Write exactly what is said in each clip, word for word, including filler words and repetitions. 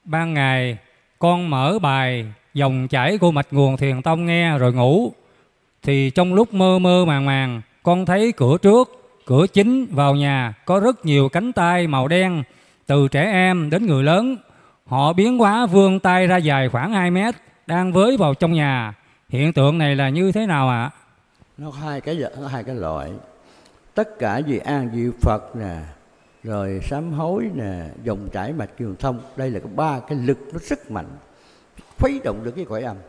Ban ngày con mở bài dòng chảy của mạch nguồn Thiền Tông nghe rồi ngủ, thì trong lúc mơ mơ màng màng con thấy cửa trước, cửa chính vào nhà có rất nhiều cánh tay màu đen, từ trẻ em đến người lớn. Họ biến hóa vươn tay ra dài khoảng hai mét, đang với vào trong nhà. Hiện tượng này là như thế nào ạ? À? Nó có hai cái nó hai cái loại. Tất cả gì an diệu Phật nè, rồi sám hối nè, dòng chảy mạch Thiền Thông, đây là có ba cái lực nó rất mạnh, khuấy động được cái cõi âm.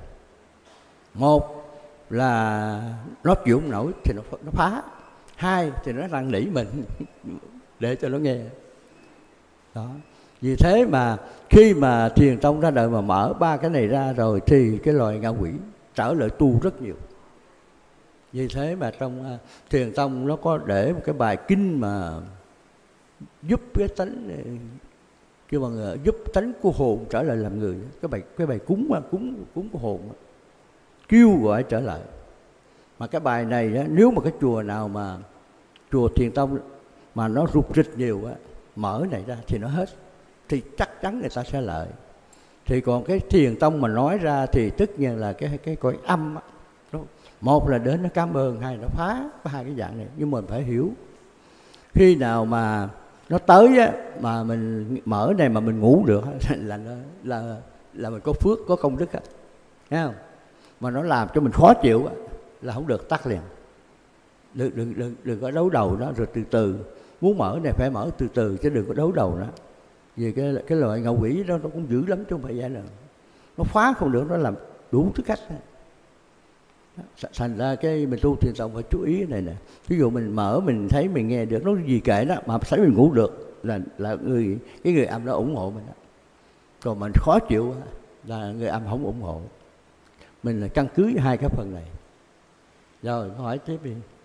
Một là nó chịu không nổi thì nó, nó phá. Hai thì nó năn nỉ mình để cho nó nghe. Đó. Vì thế mà khi mà Thiền Tông ra đời mà mở ba cái này ra rồi thì cái loài ngạ quỷ trở lại tu rất nhiều. Vì thế mà trong uh, Thiền Tông nó có để một cái bài kinh mà giúp cái tánh kêu bằng uh, giúp tánh của hồn trở lại làm người. Cái bài cái bài cúng mà cúng cúng của hồn, kêu gọi trở lại. Mà cái bài này á, nếu mà cái chùa nào mà chùa Thiền Tông mà nó rục rịch nhiều á, mở này ra thì nó hết, thì chắc chắn người ta sẽ lợi. Thì còn cái Thiền Tông mà nói ra thì tất nhiên là cái cái cõi âm á, một là đến nó cảm ơn, hai là nó phá, có hai cái dạng này. Nhưng mình phải hiểu khi nào mà nó tới á, mà mình mở này mà mình ngủ được là là là mình có phước, có công đức á, thấy không? Mà nó làm cho mình khó chịu á, là không được, tắt liền. Đừng đừng đừng đừng có đấu đầu nó, rồi từ từ muốn mở này phải mở từ từ chứ đừng có đấu đầu nó. Vì cái cái loại ngạ quỷ đó nó cũng dữ lắm chứ không phải vậy nào. Nó phá không được, nó làm đủ thứ cách. Thành ra cái mình tu Thiền Tông phải chú ý cái này nè. Ví dụ mình mở mình thấy mình nghe được nó gì kệ đó, mà thấy mình ngủ được là là người cái người âm đó ủng hộ mình đó. Còn mình khó chịu là người âm không ủng hộ. Mình là căn cứ hai cái phần này. Rồi hỏi tiếp đi.